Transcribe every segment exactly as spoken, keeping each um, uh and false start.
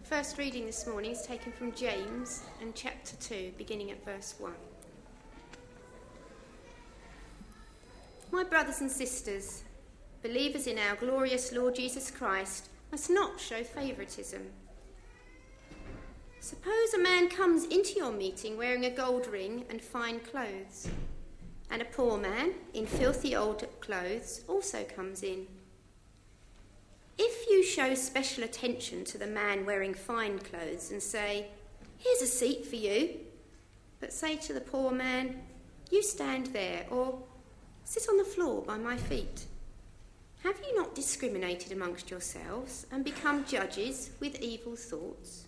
first reading this morning is taken from James and chapter two, beginning at verse one. My brothers and sisters, believers in our glorious Lord Jesus Christ, must not show favouritism. Suppose a man comes into your meeting wearing a gold ring and fine clothes, and a poor man in filthy old clothes also comes in. If you show special attention to the man wearing fine clothes and say, "Here's a seat for you," but say to the poor man, "You stand there," or "Sit on the floor by my feet," have you not discriminated amongst yourselves and become judges with evil thoughts?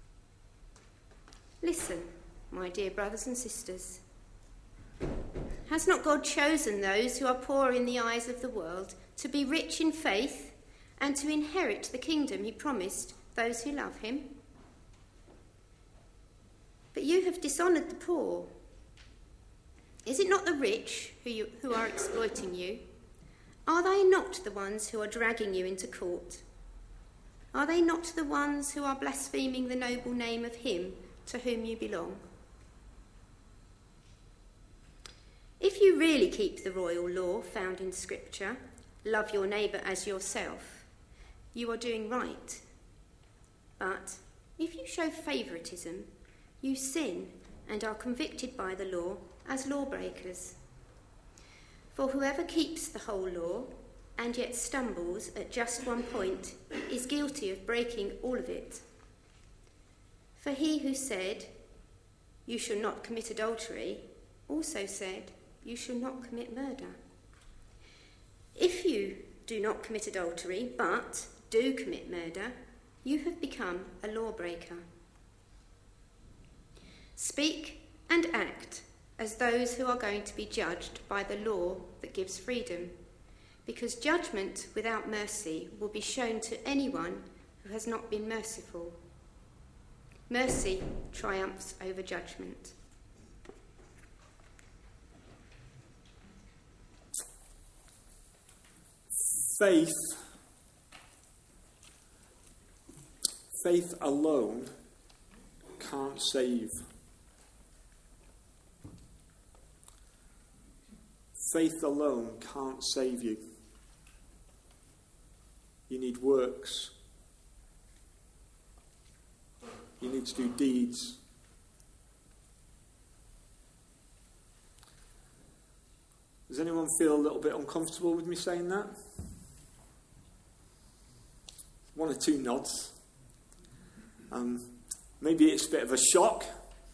Listen, my dear brothers and sisters. Has not God chosen those who are poor in the eyes of the world to be rich in faith and to inherit the kingdom he promised those who love him? But you have dishonoured the poor. Is it not the rich who, you, who are exploiting you? Are they not the ones who are dragging you into court? Are they not the ones who are blaspheming the noble name of him to whom you belong? If you really keep the royal law found in Scripture, love your neighbour as yourself, you are doing right. But if you show favouritism, you sin and are convicted by the law as lawbreakers. For whoever keeps the whole law and yet stumbles at just one point is guilty of breaking all of it. For he who said, "You shall not commit adultery," also said, "You shall not commit murder." If you do not commit adultery, but do commit murder, you have become a lawbreaker. Speak and act as those who are going to be judged by the law that gives freedom, because judgment without mercy will be shown to anyone who has not been merciful. Mercy triumphs over judgment. Faith, faith alone can't save. Faith alone can't save you. You need works. You need to do deeds. Does anyone feel a little bit uncomfortable with me saying that? One or two nods. Um, maybe it's a bit of a shock.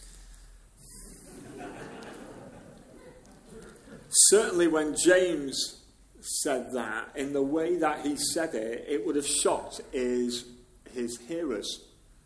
Certainly when James said that, in the way that he said it, it would have shocked his, his hearers.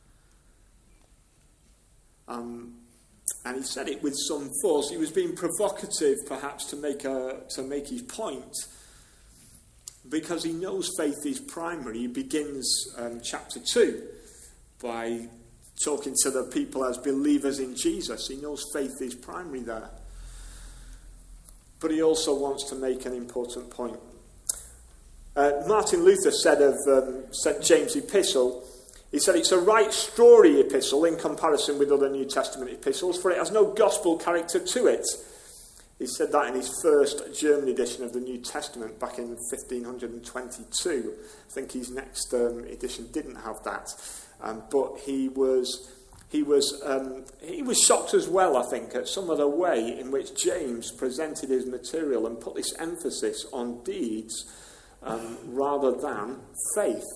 Um, and he said it with some force. He was being provocative, perhaps, to make a to make his point, because he knows faith is primary. He begins um, chapter two by talking to the people as believers in Jesus. He knows faith is primary there. But he also wants to make an important point. Uh, Martin Luther said of um, Saint James' epistle, he said it's a right strawy epistle in comparison with other New Testament epistles, for it has no gospel character to it. He said that in his first German edition of the New Testament back in fifteen twenty-two. I think his next um, edition didn't have that. Um, but he was... He was um, he was shocked as well, I think, at some of the way in which James presented his material and put this emphasis on deeds um, rather than faith.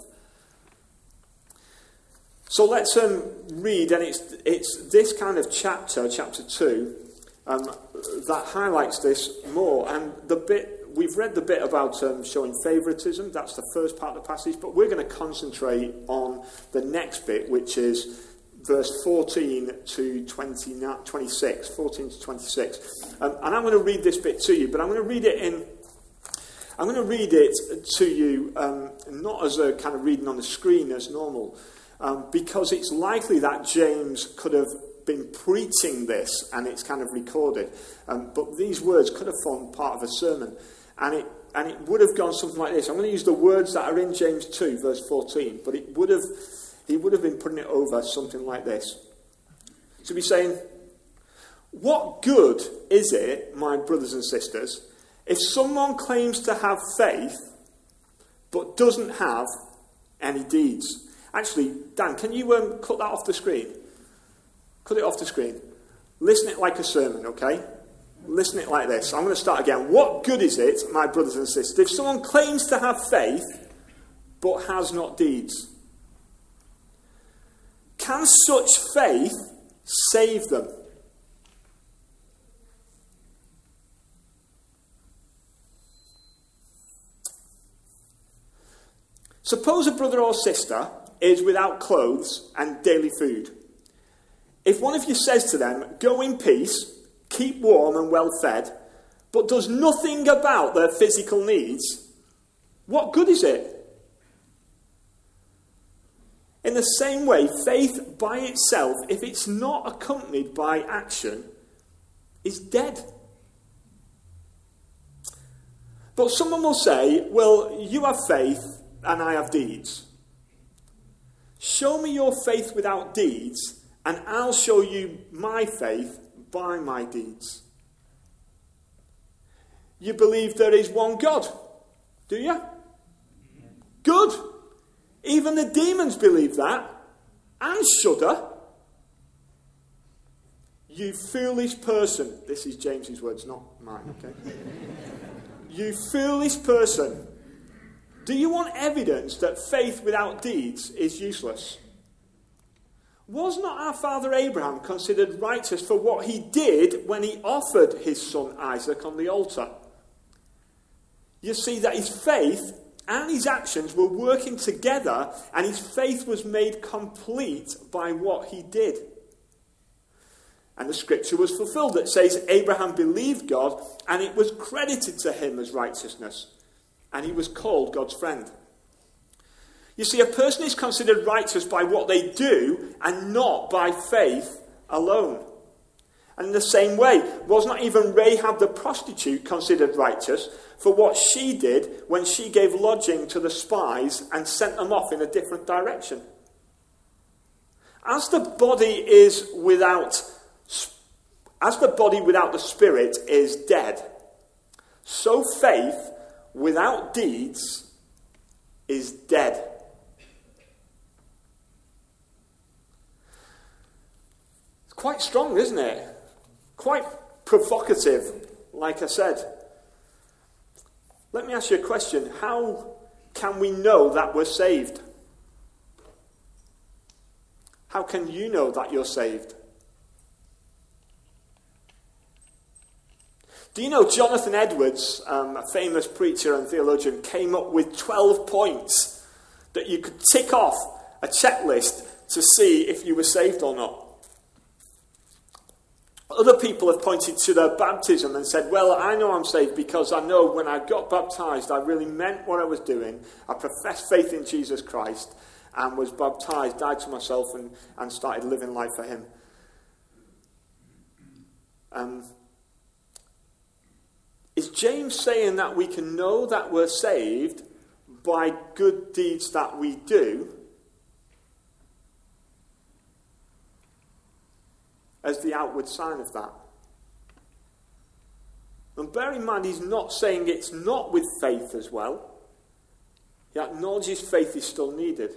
So let's um, read, and it's it's this kind of chapter, chapter two, um, that highlights this more. And the bit we've read the bit about um, showing favouritism. That's the first part of the passage, but we're going to concentrate on the next bit, which is verse fourteen to twenty-six, fourteen to twenty-six. Um, and I'm going to read this bit to you, but I'm going to read it in, I'm going to read it to you, um, not as a kind of reading on the screen as normal, um, because it's likely that James could have been preaching this and it's kind of recorded. Um, but these words could have formed part of a sermon. And it, and it would have gone something like this. I'm going to use the words that are in James two, verse fourteen, but it would have... he would have been putting it over something like this. So he's saying, what good is it, my brothers and sisters, if someone claims to have faith but doesn't have any deeds? Actually, Dan, can you um, cut that off the screen? Cut it off the screen. Listen it like a sermon, okay? Listen it like this. I'm going to start again. What good is it, my brothers and sisters, if someone claims to have faith but has not deeds? Can such faith save them? Suppose a brother or sister is without clothes and daily food. If one of you says to them, go in peace, keep warm and well fed, but does nothing about their physical needs, what good is it? In the same way, faith by itself, if it's not accompanied by action, is dead. But someone will say, well, you have faith and I have deeds. Show me your faith without deeds, and I'll show you my faith by my deeds. You believe there is one God, do you? Good. Even the demons believe that and shudder. You foolish person. This is James's words, not mine, okay? You foolish person. Do you want evidence that faith without deeds is useless? Was not our father Abraham considered righteous for what he did when he offered his son Isaac on the altar? You see that his faith and his actions were working together, and his faith was made complete by what he did. And the scripture was fulfilled that says Abraham believed God, and it was credited to him as righteousness, and he was called God's friend. You see, a person is considered righteous by what they do and not by faith alone. And in the same way, was not even Rahab the prostitute considered righteous for what she did when she gave lodging to the spies and sent them off in a different direction? As the body is without, as the body without the spirit is dead, so faith without deeds is dead. It's quite strong, isn't it? Quite provocative, like I said. Let me ask you a question. How can we know that we're saved? How can you know that you're saved? Do you know Jonathan Edwards, um, a famous preacher and theologian, came up with twelve points that you could tick off a checklist to see if you were saved or not? Other people have pointed to their baptism and said, well, I know I'm saved because I know when I got baptized, I really meant what I was doing. I professed faith in Jesus Christ and was baptized, died to myself, and, and started living life for him. Um, is James saying that we can know that we're saved by good deeds that we do as the outward sign of that? And bear in mind, he's not saying it's not with faith as well. He acknowledges faith is still needed.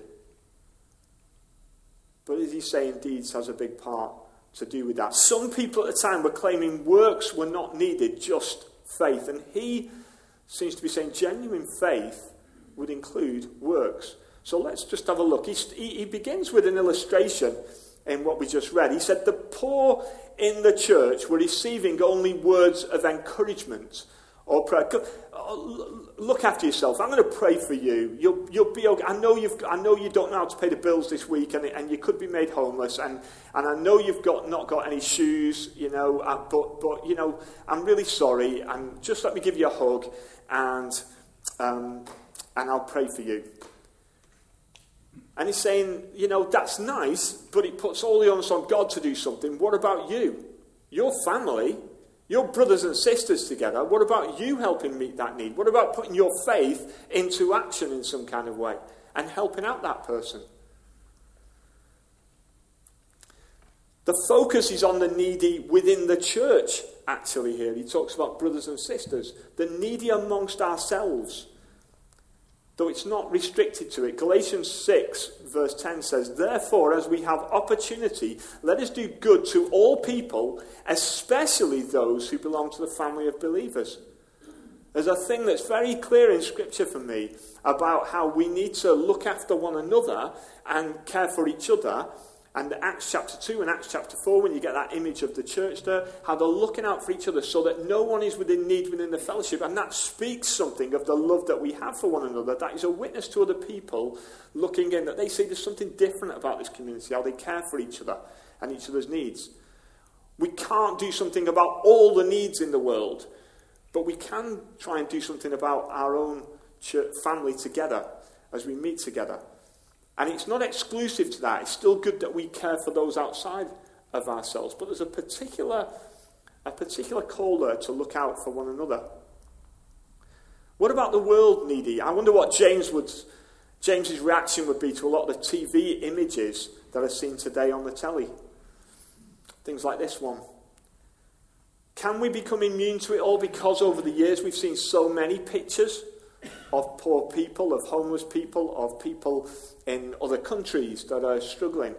But is he saying deeds has a big part to do with that? Some people at the time were claiming works were not needed, just faith. And he seems to be saying genuine faith would include works. So let's just have a look. He, he begins with an illustration in what we just read. He said the poor in the church were receiving only words of encouragement or prayer. Look after yourself. I'm going to pray for you. You'll, you'll be okay. I know you've. I know you don't know how to pay the bills this week, and, and you could be made homeless. And, and I know you've got not got any shoes. You know, uh, but but you know, I'm really sorry. And just let me give you a hug, and um, and I'll pray for you. And he's saying, you know, that's nice, but it puts all the onus on God to do something. What about you? Your family, your brothers and sisters together, what about you helping meet that need? What about putting your faith into action in some kind of way and helping out that person? The focus is on the needy within the church, actually, here. He talks about brothers and sisters, the needy amongst ourselves, though it's not restricted to it. Galatians six, verse ten says, "Therefore, as we have opportunity, let us do good to all people, especially those who belong to the family of believers." There's a thing that's very clear in Scripture for me about how we need to look after one another and care for each other. And Acts chapter two and Acts chapter four, when you get that image of the church there, how they're looking out for each other so that no one is within need within the fellowship. And that speaks something of the love that we have for one another. That is a witness to other people looking in, that they see there's something different about this community, how they care for each other and each other's needs. We can't do something about all the needs in the world, but we can try and do something about our own church family together as we meet together. And it's not exclusive to that. It's still good that we care for those outside of ourselves. But there's a particular, a particular call there to look out for one another. What about the world needy? I wonder what James would, James's reaction would be to a lot of the T V images that are seen today on the telly. Things like this one. Can we become immune to it all because over the years we've seen so many pictures of poor people, of homeless people, of people in other countries that are struggling?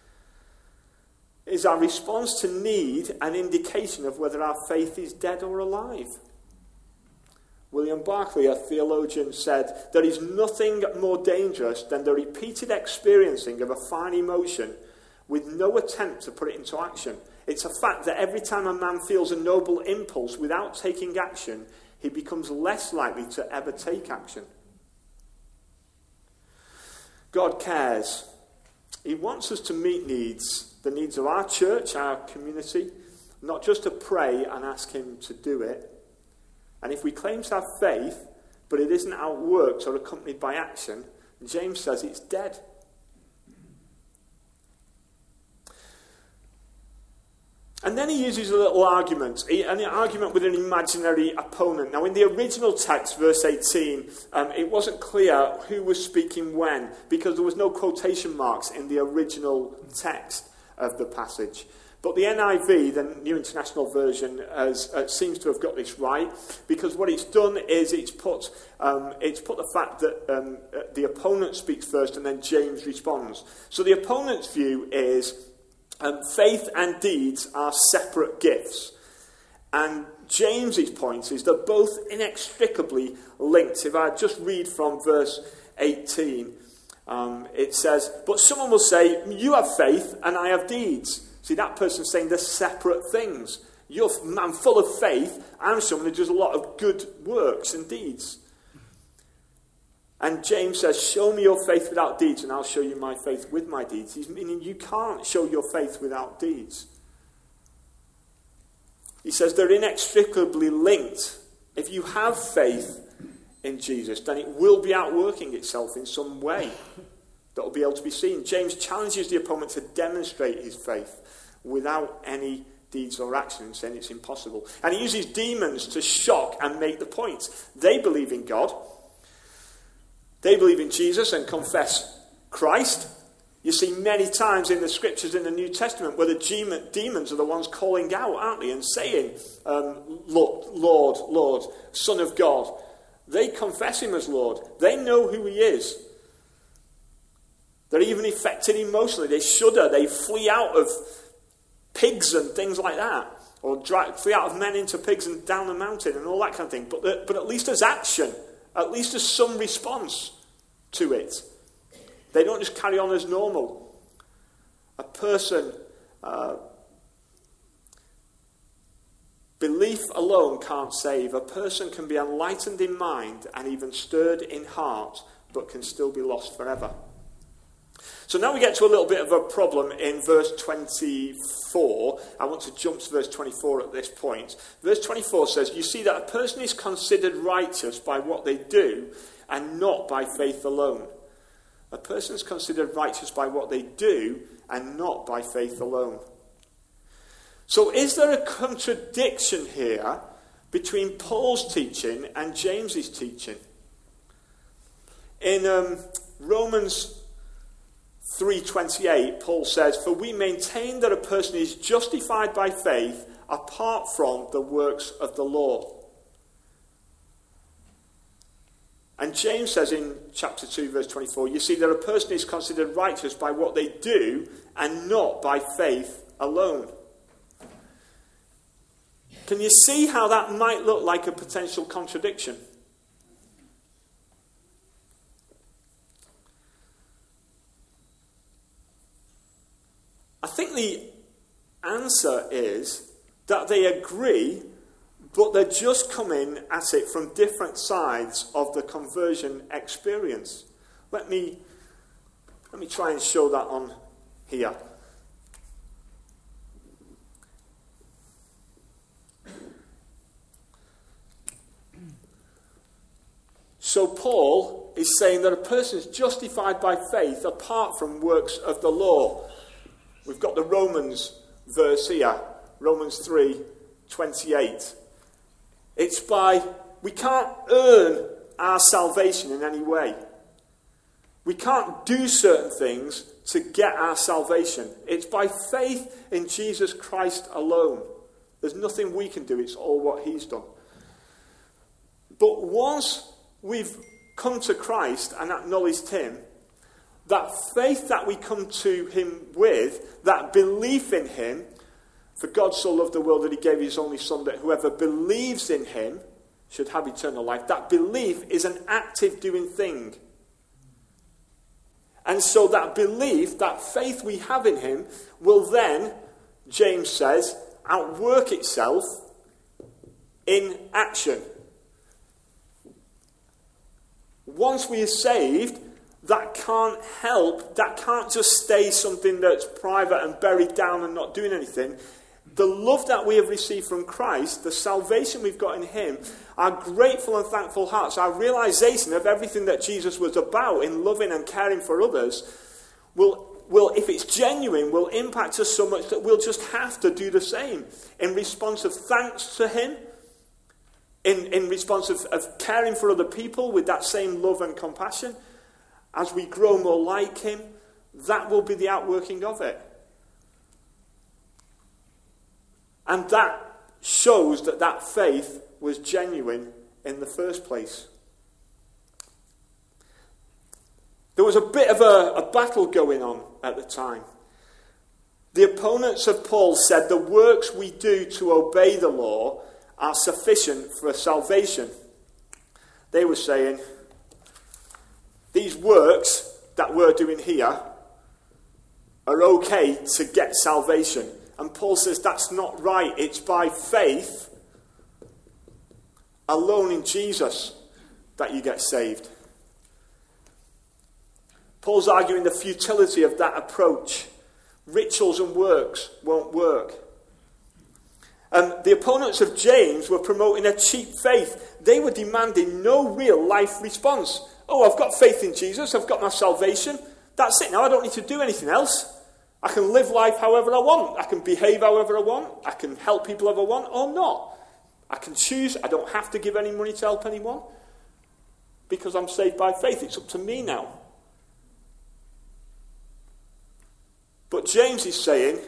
Is our response to need an indication of whether our faith is dead or alive? William Barclay, a theologian, said, "There is nothing more dangerous than the repeated experiencing of a fine emotion with no attempt to put it into action. It's a fact that every time a man feels a noble impulse without taking action, he becomes less likely to ever take action." God cares. He wants us to meet needs, the needs of our church, our community, not just to pray and ask him to do it. And if we claim to have faith, but it isn't outworked or accompanied by action, James says it's dead. And then he uses a little argument, an argument with an imaginary opponent. Now, in the original text, verse eighteen, um, it wasn't clear who was speaking when, because there was no quotation marks in the original text of the passage. But the N I V, the New International Version, has, uh, seems to have got this right, because what it's done is it's put um, it's put the fact that um, the opponent speaks first and then James responds. So the opponent's view is Um, faith and deeds are separate gifts. And James's point is they're both inextricably linked. If I just read from verse eighteen, um, it says, "But someone will say, you have faith and I have deeds." See, that person's saying they're separate things. You're a man full of faith. I'm someone who does a lot of good works and deeds. And James says, "Show me your faith without deeds, and I'll show you my faith with my deeds." He's meaning you can't show your faith without deeds. He says they're inextricably linked. If you have faith in Jesus, then it will be outworking itself in some way that will be able to be seen. James challenges the opponent to demonstrate his faith without any deeds or action, saying it's impossible. And he uses demons to shock and make the point. They believe in God. They believe in Jesus and confess Christ. You see many times in the scriptures in the New Testament where the demons are the ones calling out, aren't they, and saying, um, Lord, Lord, Lord, Son of God. They confess him as Lord. They know who he is. They're even affected emotionally. They shudder. They flee out of pigs and things like that. Or drag, flee out of men into pigs and down the mountain and all that kind of thing. But, the, but at least there's action. At least there's some response to it. They don't just carry on as normal. A person, uh, belief alone can't save. A person can be enlightened in mind and even stirred in heart, but can still be lost forever. So now we get to a little bit of a problem in verse twenty-four. I want to jump to verse twenty-four at this point. Verse twenty-four says, "You see that a person is considered righteous by what they do and not by faith alone." A person is considered righteous by what they do and not by faith alone. So is there a contradiction here between Paul's teaching and James's teaching? In um, Romans three twenty-eight, Paul says, "For we maintain that a person is justified by faith apart from the works of the law." And James says in chapter two, verse twenty-four, "You see that a person is considered righteous by what they do and not by faith alone." Can you see how that might look like a potential contradiction? I think the answer is that they agree, but they're just coming at it from different sides of the conversion experience. Let me, let me try and show that on here. So Paul is saying that a person is justified by faith apart from works of the law. We've got the Romans verse here, Romans three twenty-eight. It's by, we can't earn our salvation in any way. We can't do certain things to get our salvation. It's by faith in Jesus Christ alone. There's nothing we can do, it's all what he's done. But once we've come to Christ and acknowledged him, that faith that we come to him with, that belief in him, for God so loved the world that he gave his only son, that whoever believes in him should have eternal life. That belief is an active doing thing. And so that belief, that faith we have in him, will then, James says, outwork itself in action. Once we are saved, that can't help, that can't just stay something that's private and buried down and not doing anything. The love that we have received from Christ, the salvation we've got in him, our grateful and thankful hearts, our realization of everything that Jesus was about in loving and caring for others, will, will, if it's genuine, will impact us so much that we'll just have to do the same in response of thanks to him, in, in response of, of caring for other people with that same love and compassion. As we grow more like him, that will be the outworking of it. And that shows that that faith was genuine in the first place. There was a bit of a, a battle going on at the time. The opponents of Paul said the works we do to obey the law are sufficient for salvation. They were saying, these works that we're doing here are okay to get salvation. And Paul says that's not right. It's by faith alone in Jesus that you get saved. Paul's arguing the futility of that approach. Rituals and works won't work. And the opponents of James were promoting a cheap faith. They were demanding no real life response. Oh, I've got faith in Jesus. I've got my salvation. That's it now. I don't need to do anything else. I can live life however I want. I can behave however I want. I can help people if I want or not. I can choose. I don't have to give any money to help anyone because I'm saved by faith. It's up to me now. But James is saying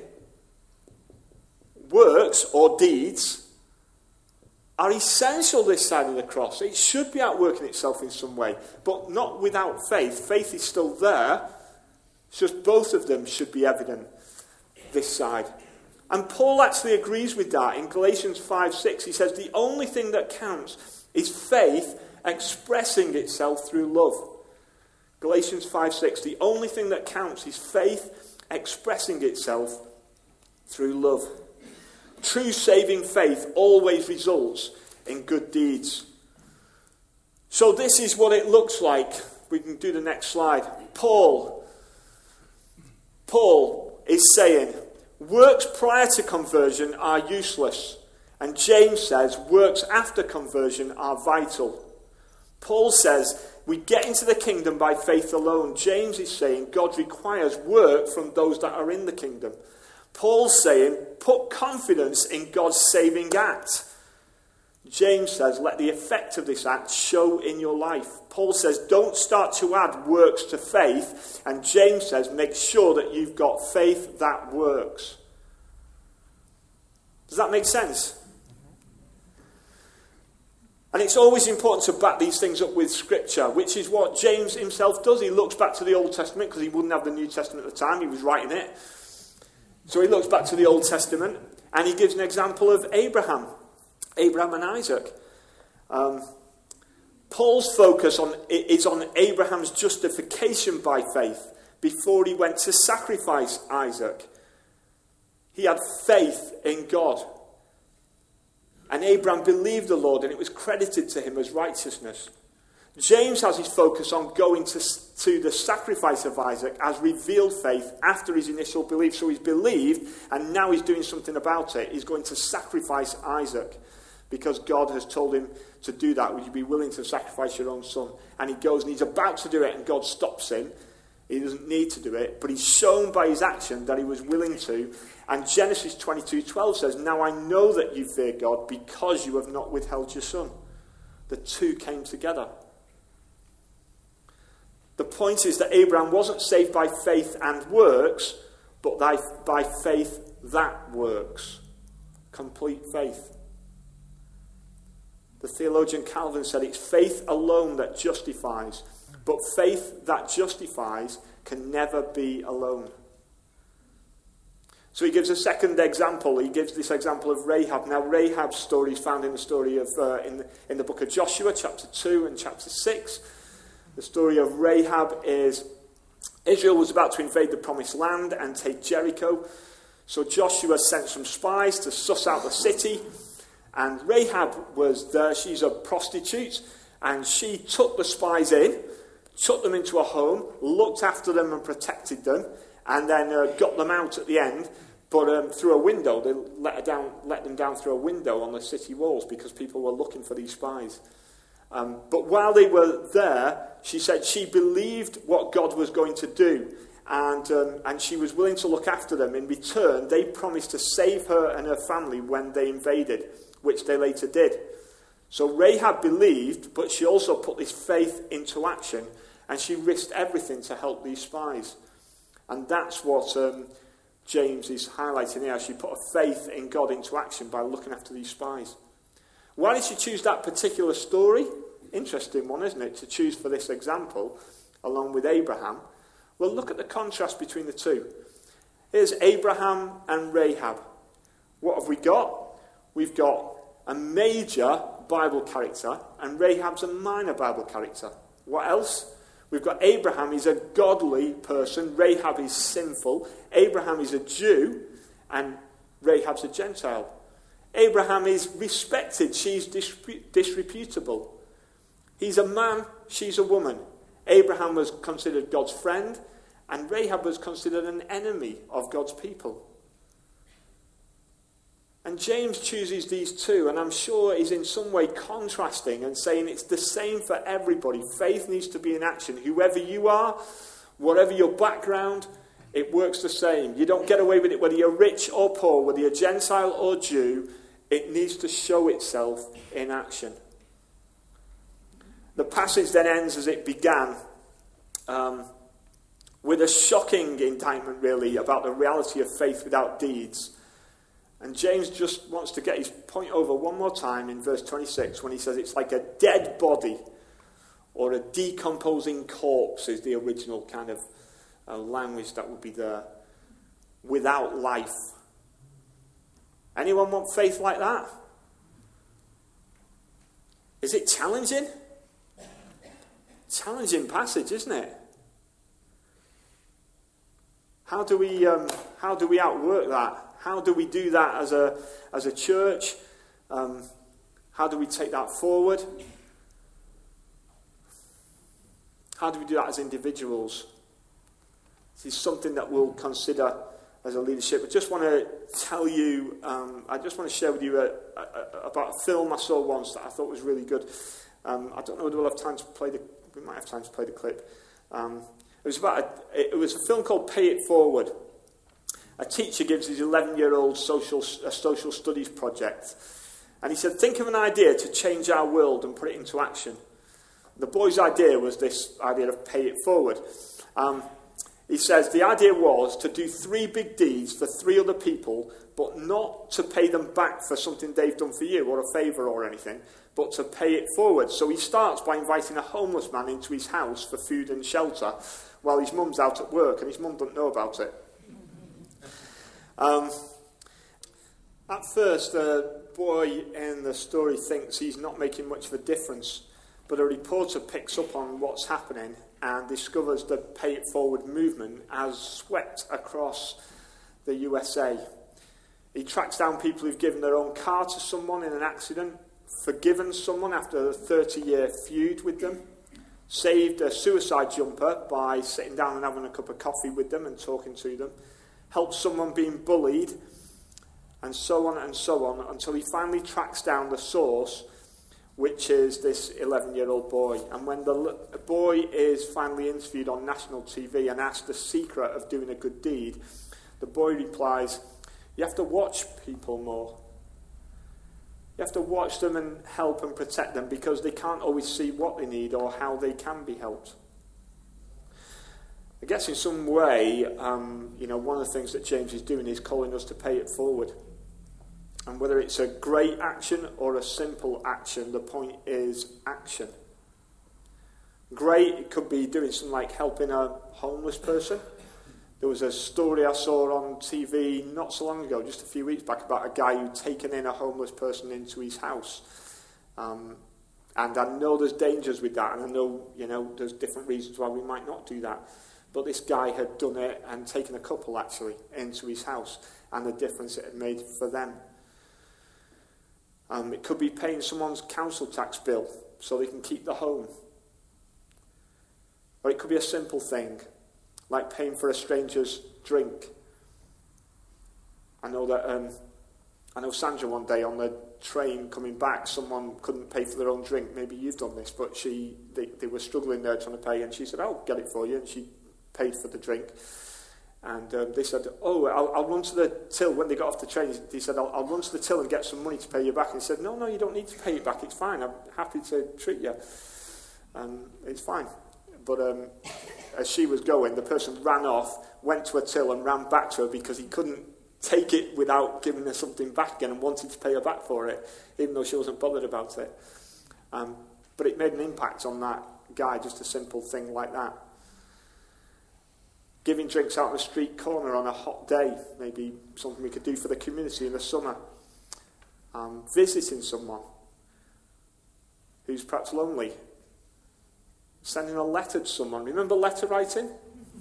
works or deeds are essential this side of the cross. It should be outworking itself in some way, but not without faith. Faith is still there. It's just both of them should be evident this side. And Paul actually agrees with that in Galatians five six. He says the only thing that counts is faith expressing itself through love. Galatians five six. The only thing that counts is faith expressing itself through love. True saving faith always results in good deeds. So this is what it looks like. We can do the next slide. Paul. Paul is saying, works prior to conversion are useless. And James says, works after conversion are vital. Paul says, we get into the kingdom by faith alone. James is saying, God requires work from those that are in the kingdom. Paul's saying, put confidence in God's saving act. James says, let the effect of this act show in your life. Paul says, don't start to add works to faith. And James says, make sure that you've got faith that works. Does that make sense? And it's always important to back these things up with Scripture, which is what James himself does. He looks back to the Old Testament, because he wouldn't have the New Testament at the time. He was writing it. So he looks back to the Old Testament, and he gives an example of Abraham. Abraham and Isaac. Um, Paul's focus on is on Abraham's justification by faith before he went to sacrifice Isaac. He had faith in God. And Abraham believed the Lord, and it was credited to him as righteousness. James has his focus on going to, to the sacrifice of Isaac as revealed faith after his initial belief. So he's believed, and now he's doing something about it. He's going to sacrifice Isaac because God has told him to do that. Would you be willing to sacrifice your own son? And he goes, and he's about to do it, and God stops him. He doesn't need to do it, but he's shown by his action that he was willing to. And Genesis twenty-two twelve says, now I know that you fear God because you have not withheld your son. The two came together. The point is that Abraham wasn't saved by faith and works, but by, by faith that works. Complete faith. The theologian Calvin said it's faith alone that justifies, but faith that justifies can never be alone. So he gives a second example. He gives this example of Rahab. Now, Rahab's story is found in the story of uh, in, the, in the book of Joshua, chapter two and chapter six. The story of Rahab is Israel was about to invade the promised land and take Jericho. So Joshua sent some spies to suss out the city. And Rahab was there. She's a prostitute. And she took the spies in, took them into a home, looked after them and protected them, and then uh, got them out at the end. But um, through a window, they let, her down, let them down through a window on the city walls because people were looking for these spies. Um, but while they were there, she said she believed what God was going to do. And, um, and she was willing to look after them. In return, they promised to save her and her family when they invaded, which they later did. So Rahab believed, but she also put this faith into action, and she risked everything to help these spies. And that's what um, James is highlighting here. She put a faith in God into action by looking after these spies. Why did she choose that particular story? Interesting one, isn't it, to choose for this example, along with Abraham. Well, look at the contrast between the two. Here's Abraham and Rahab. What have we got? We've got a major Bible character, and Rahab's a minor Bible character. What else? We've got Abraham, he's a godly person. Rahab is sinful. Abraham is a Jew, and Rahab's a Gentile. Abraham is respected. She's disreputable. He's a man, she's a woman. Abraham was considered God's friend, and Rahab was considered an enemy of God's people. And James chooses these two, and I'm sure he's in some way contrasting and saying it's the same for everybody. Faith needs to be in action. Whoever you are, whatever your background, it works the same. You don't get away with it whether you're rich or poor, whether you're Gentile or Jew. It needs to show itself in action. The passage then ends as it began, um, with a shocking indictment, really, about the reality of faith without deeds. And James just wants to get his point over one more time in verse twenty-six when he says it's like a dead body or a decomposing corpse is the original kind of uh, language that would be there, without life. Anyone want faith like that? Is it challenging? Challenging passage, isn't it? How do we um, how do we outwork that? How do we do that as a as a church? Um, how do we take that forward? How do we do that as individuals? This is something that we'll consider as a leadership. I just want to tell you, um, I just want to share with you a, a, a, about a film I saw once that I thought was really good. Um, I don't know whether we'll have time to play the, we might have time to play the clip. Um, it was about, a, it was a film called Pay It Forward. A teacher gives his eleven-year-old social, a social studies project. And he said, think of an idea to change our world and put it into action. The boy's idea was this idea of pay it forward. Um, he says, the idea was to do three big deeds for three other people, but not to pay them back for something they've done for you or a favour or anything, but to pay it forward. So he starts by inviting a homeless man into his house for food and shelter while his mum's out at work, and his mum doesn't know about it. Um, at first, the boy in the story thinks he's not making much of a difference, but a reporter picks up on what's happening and discovers the Pay It Forward movement has swept across the U S A. He tracks down people who've given their own car to someone in an accident, forgiven someone after a thirty-year feud with them, saved a suicide jumper by sitting down and having a cup of coffee with them and talking to them, helped someone being bullied, and so on and so on, until he finally tracks down the source, which is this eleven-year-old boy. And when the boy is finally interviewed on national T V and asked the secret of doing a good deed, the boy replies, you have to watch people more. You have to watch them and help and protect them because they can't always see what they need or how they can be helped. I guess in some way, um, you know, one of the things that James is doing is calling us to pay it forward. And whether it's a great action or a simple action, the point is action. Great, it could be doing something like helping a homeless person. There was a story I saw on T V not so long ago, just a few weeks back, about a guy who'd taken in a homeless person into his house. Um, and I know there's dangers with that, and I know, you know, there's different reasons why we might not do that. But this guy had done it and taken a couple, actually, into his house, and the difference it had made for them. Um, it could be paying someone's council tax bill so they can keep the home. Or it could be a simple thing, like paying for a stranger's drink. I know that um, I know Sandra one day on the train coming back, someone couldn't pay for their own drink. Maybe you've done this, but she they, they were struggling there trying to pay, and she said, I'll get it for you, and she paid for the drink. And um, they said, oh, I'll, I'll run to the till. When they got off the train, he said, I'll, I'll run to the till and get some money to pay you back. And he said, no, no, you don't need to pay it back. It's fine. I'm happy to treat you. Um, it's fine. But um, as she was going, the person ran off, went to a till and ran back to her because he couldn't take it without giving her something back again and wanted to pay her back for it, even though she wasn't bothered about it. Um, but it made an impact on that guy, just a simple thing like that. Giving drinks out on the street corner on a hot day, maybe something we could do for the community in the summer. Um, visiting someone who's perhaps lonely. Sending a letter to someone. Remember letter writing?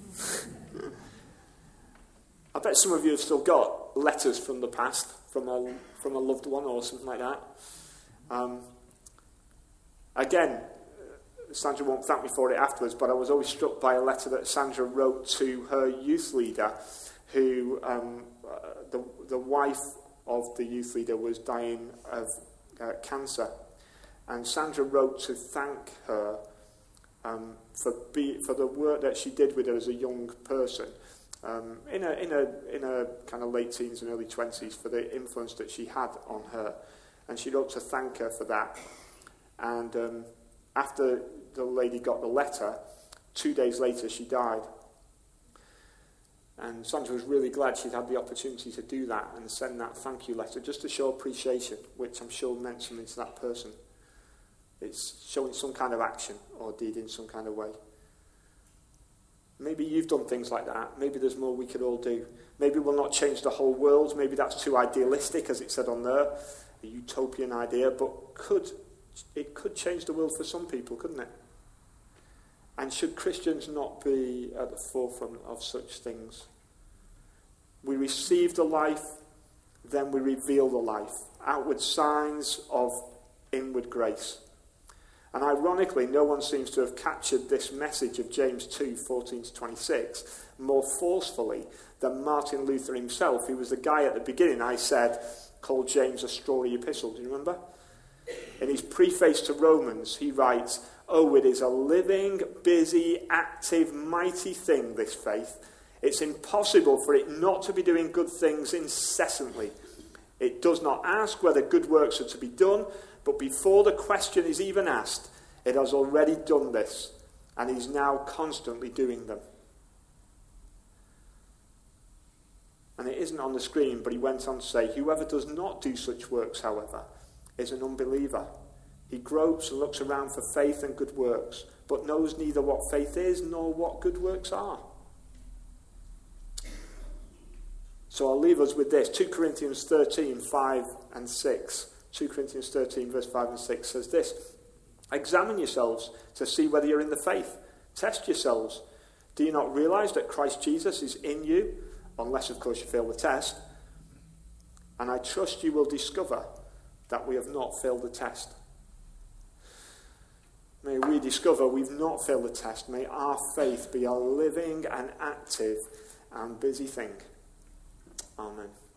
I bet some of you have still got letters from the past, from a, from a loved one or something like that. Um, again, Sandra won't thank me for it afterwards, but I was always struck by a letter that Sandra wrote to her youth leader, who um, uh, the, the wife of the youth leader was dying of uh, cancer. And Sandra wrote to thank her um, for be, for the work that she did with her as a young person, um, in a in a in a kind of late teens and early twenties, for the influence that she had on her. And she wrote to thank her for that. And um, after the lady got the letter, two days later she died. And Sandra was really glad she'd had the opportunity to do that and send that thank you letter, just to show appreciation, which I'm sure meant something to that person. It's showing some kind of action or deed in some kind of way. Maybe you've done things like that. Maybe there's more we could all do. Maybe we'll not change the whole world. Maybe that's too idealistic, as it said on there, a utopian idea, but could it could change the world for some people, couldn't it? And should Christians not be at the forefront of such things? We receive the life, then we reveal the life. Outward signs of inward grace. And ironically, no one seems to have captured this message of James two, fourteen to twenty-six more forcefully than Martin Luther himself, who was the guy at the beginning I said called James a strawy epistle. Do you remember? In his preface to Romans, he writes, "Oh, it is a living, busy, active, mighty thing, this faith. It's impossible for it not to be doing good things incessantly. It does not ask whether good works are to be done, but before the question is even asked, it has already done this, and is now constantly doing them. And it isn't on the screen, but he went on to say, whoever does not do such works, however, is an unbeliever. He gropes and looks around for faith and good works, but knows neither what faith is nor what good works are. So I'll leave us with this. Second Corinthians thirteen, five and six. Second Corinthians thirteen, verse five and six says this. Examine yourselves to see whether you're in the faith. Test yourselves. Do you not realize that Christ Jesus is in you? Unless, of course, you fail the test. And I trust you will discover that we have not failed the test. May we discover we've not failed the test. May our faith be a living and active and busy thing. Amen.